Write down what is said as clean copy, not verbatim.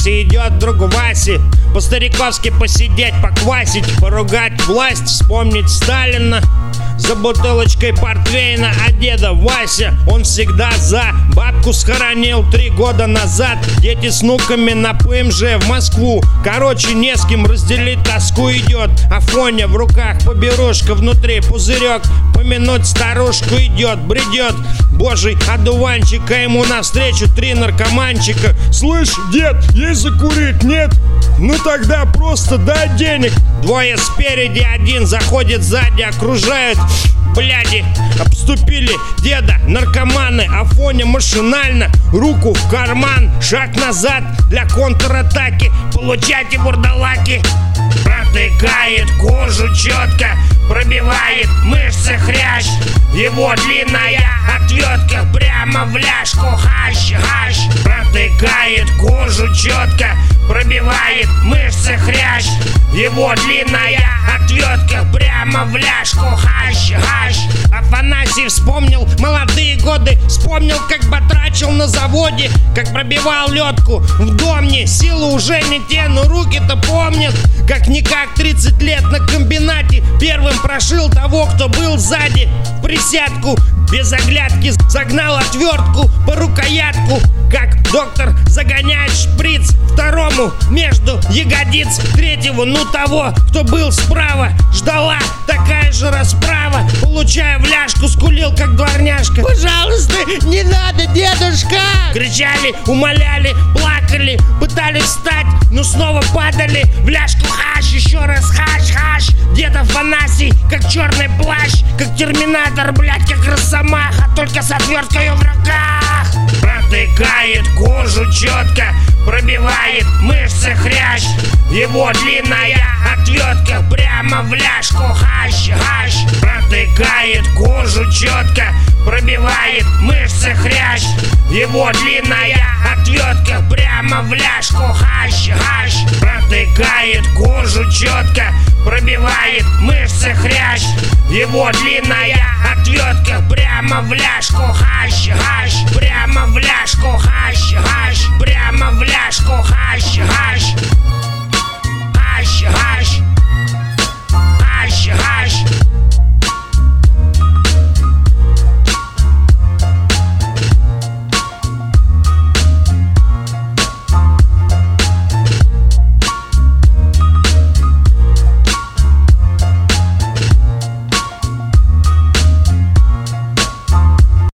Вася идет к другу Васе, по-стариковски посидеть, поквасить, поругать власть, вспомнить Сталина. За бутылочкой портвейна, а деда Вася, он всегда за. Бабку схоронил 3 года назад. Дети с внуками на ПМЖ в Москву. Короче, не с кем разделить тоску. Идет Афоня, в руках поберушка, внутри пузырек. Помянуть старушку идет, бредет божий одуванчик, а ему навстречу 3 наркоманчика. Слышь, дед, есть закурить, нет? Ну тогда просто дай денег. 2 спереди, 1 заходит сзади, окружают бляди. Обступили деда наркоманы. Афоня машинально руку в карман, шаг назад для контратаки. Получайте, бурдалаки. Протыкает кожу четко, пробивает мышцы хрящ. Его длинная отвертка прямо в ляжку. Хащ, хащ. Протыкает кожу четко, пробивает мышцы хрящ. Его длинная отвертка прямо в ляжку. Хащ, хащ. Афанасий вспомнил молодые годы, вспомнил, как батрачил на заводе, как пробивал лёдку в домне. Силы уже не те, но руки-то помнят. Как-никак 30 лет на комбинате первым прошил того, кто был сзади. В присядку без оглядки загнал отвертку по рукоятку, как доктор загоняет шприц второму между ягодиц, третьего, ну того, кто был справа. Ждала такая же расправа, получая в ляжку, скулил, как дворняжка. Пожалуйста, не надо, дедушка! Кричали, умоляли, плакали, пытались встать, но снова падали в ляжку. Хаш, еще раз хаш, хаш. Дед Афанасий, как черный плащ, как терминатор, блядь, как росомаха, только с отверткой в руках. Протыкает кожу четко, пробивает мышцы хрящ. Его длинная отвертка прямо в ляжку. Хащ, хащ. Протыкает кожу четко, пробивает мышцы хрящ. Его длинная отвертка прямо в ляжку. Хащ, хащ. Протыкает кожу четко, пробивает мышцы хрящ. Его длинная отвертка прямо в ляжку. Хащ, хащ. Прямо в ляжку. Хащ, хащ. Прямо в ляжку. Хащ, хащ. Хащ, хащ.